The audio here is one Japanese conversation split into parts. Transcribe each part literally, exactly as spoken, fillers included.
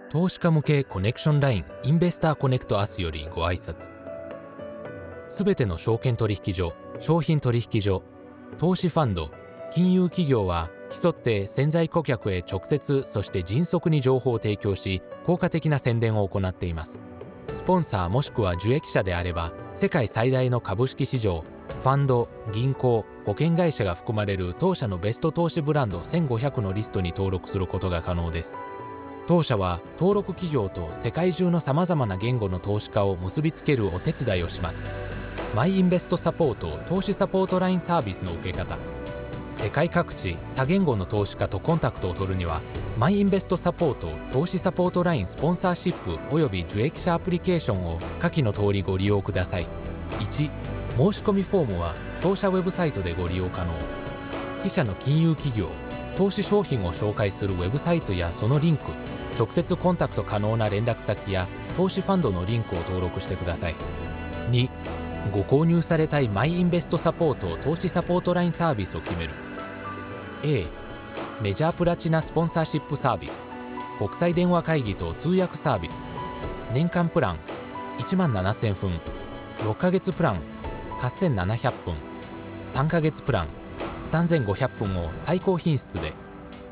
投資家向けコネクションラインインベスターコネクトアスよりご挨拶。すべての証券取引所、商品取引所、投資ファンド、金融企業は競って潜在顧客へ直接そして迅速に情報を提供し、効果的な宣伝を行っています。スポンサーもしくは受益者であれば、世界最大の株式市場、ファンド、銀行、保険会社が含まれる当社のベスト投資ブランドせんごひゃくのリストに登録することが可能です。当社は登録企業と世界中のさまざまな言語の投資家を結びつけるお手伝いをします。マイインベストサポート投資サポートラインサービスの受け方。世界各地多言語の投資家とコンタクトを取るには、マイインベストサポート投資サポートラインスポンサーシップおよび受益者アプリケーションを下記の通りご利用ください。いち、申し込みフォームは当社ウェブサイトでご利用可能。自社の金融企業、投資商品を紹介するウェブサイトやそのリンク、直接コンタクト可能な連絡先や投資ファンドのリンクを登録してください。に、ご購入されたいマイインベストサポート投資サポートラインサービスを決める。 A、メジャープラチナスポンサーシップサービス、国際電話会議と通訳サービス。年間プランいちまんななせんふん、ろっかげつプランはっせんななひゃっぷん、さんかげつプランさんぜんごひゃっぷんを最高品質で。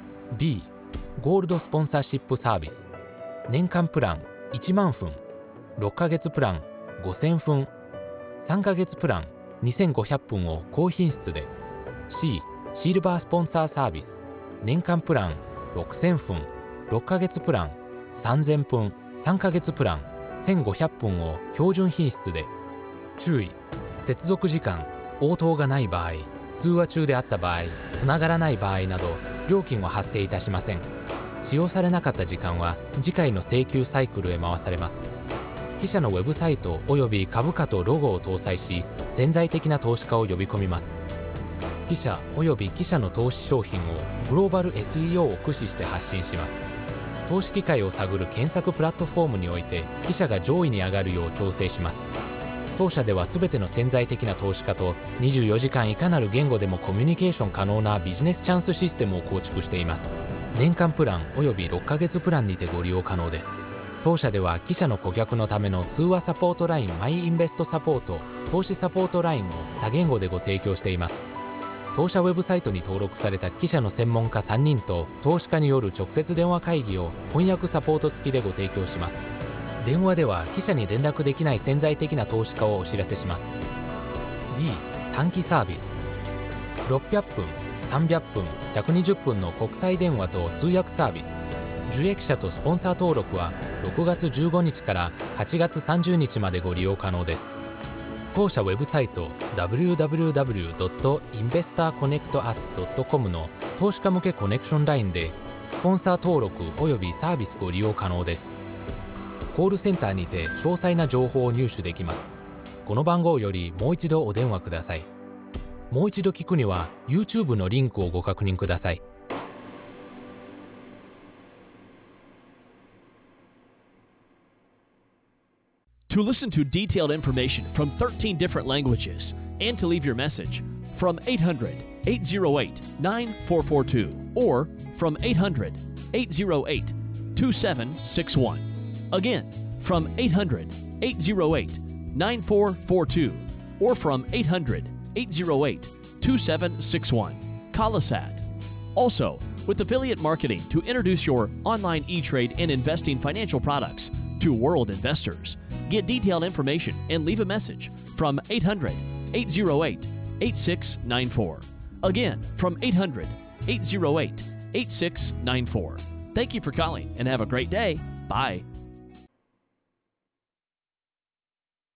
B、ゴールドスポンサーシップサービス、年間プランいちまんふん、ろっかげつプランごせんふん、さんかげつプランにせんごひゃっぷんを高品質で。 C、シルバースポンサーサービス、年間プランろくせんふん、ろっかげつプランさんぜんぷん、さんかげつプランせんごひゃっぷんを標準品質で。注意、接続時間、応答がない場合、通話中であった場合、つながらない場合など料金は発生いたしません。使用されなかった時間は次回の請求サイクルへ回されます。自社のウェブサイトおよび株価とロゴを搭載し、潜在的な投資家を呼び込みます。自社および自社の投資商品をグローバル エスイーオー を駆使して発信します。投資機会を探る検索プラットフォームにおいて自社が上位に上がるよう調整します。当社ではすべての潜在的な投資家とにじゅうよじかんいかなる言語でもコミュニケーション可能なビジネスチャンスシステムを構築しています。年間プランおよびろっかげつプランにてご利用可能です。当社では自社の顧客のための通話サポートラインマイインベストサポート投資サポートラインを多言語でご提供しています。当社ウェブサイトに登録された記者の専門家さんにんと投資家による直接電話会議を翻訳サポート付きでご提供します。電話では記者に連絡できない潜在的な投資家をお知らせします。 B、短期サービス、ろっぴゃっぷん、さんびゃっぷん、ひゃくにじゅっぷんの国際電話と通訳サービス。受益者とスポンサー登録はろくがつじゅうごにちからはちがつさんじゅうにちまでご利用可能です。当社ウェブサイト ダブリューダブリューダブリュードットインベスターコネクトアスドットコム の投資家向けコネクションラインでスポンサー登録およびサービスご利用可能です。コールセンターにて詳細な情報を入手できます。この番号よりもう一度お電話ください。もう一度聞くには YouTube のリンクをご確認ください。 To listen to detailed information from thirteen different languages and to leave your message, from eight hundred, eight oh eight, nine four four two or from eight hundred, eight oh eight, two seven six one. Again, from eight hundred, eight oh eight, nine four four two or from eight hundred, eight oh eight, two seven six one. Call us at. Also, with affiliate marketing to introduce your online e-trade and investing financial products to world investors. Get detailed information and leave a message from eight hundred, eight oh eight, eight six nine four. Again, from eight hundred, eight oh eight, eight six nine four. Thank you for calling and have a great day. Bye.